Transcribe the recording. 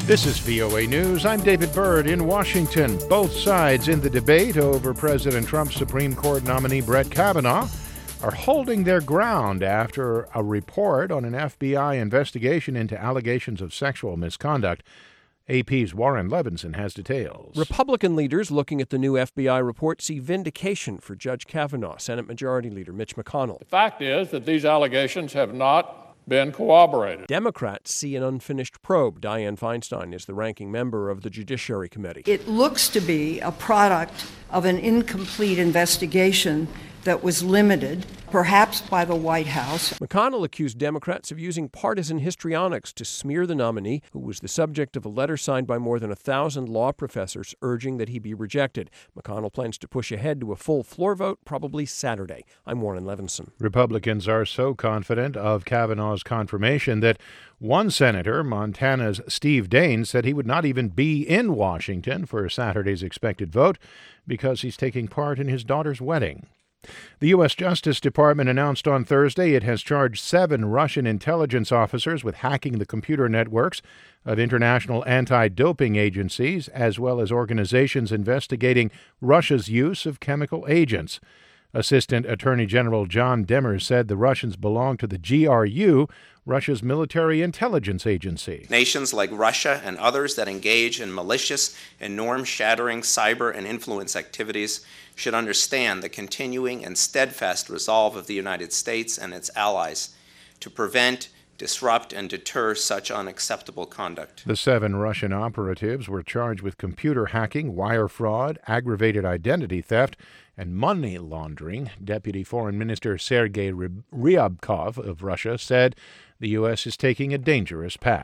This is VOA News. I'm David Byrd in Washington. Both sides in the debate over President Trump's Supreme Court nominee Brett Kavanaugh are holding their ground after a report on an FBI investigation into allegations of sexual misconduct. AP's Warren Levinson has details. Republican leaders looking at the new FBI report see vindication for Judge Kavanaugh. Senate Majority Leader Mitch McConnell. The fact is that these allegations have not been corroborated. Democrats see an unfinished probe. Dianne Feinstein is the ranking member of the Judiciary Committee. It looks to be a product of an incomplete investigation that was limited, perhaps by the White House. McConnell accused Democrats of using partisan histrionics to smear the nominee, who was the subject of a letter signed by more than 1,000 law professors urging that he be rejected. McConnell plans to push ahead to a full floor vote probably Saturday. I'm Warren Levinson. Republicans are so confident of Kavanaugh's confirmation that one senator, Montana's Steve Daines, said he would not even be in Washington for Saturday's expected vote because he's taking part in his daughter's wedding. The U.S. Justice Department announced on Thursday it has charged 7 Russian intelligence officers with hacking the computer networks of international anti-doping agencies, as well as organizations investigating Russia's use of chemical agents. Assistant Attorney General John Demers said the Russians belong to the GRU, Russia's military intelligence agency. Nations like Russia and others that engage in malicious and norm-shattering cyber and influence activities should understand the continuing and steadfast resolve of the United States and its allies to prevent, disrupt, and deter such unacceptable conduct. The 7 Russian operatives were charged with computer hacking, wire fraud, aggravated identity theft, and money laundering. Deputy Foreign Minister Sergei Ryabkov of Russia said the U.S. is taking a dangerous path.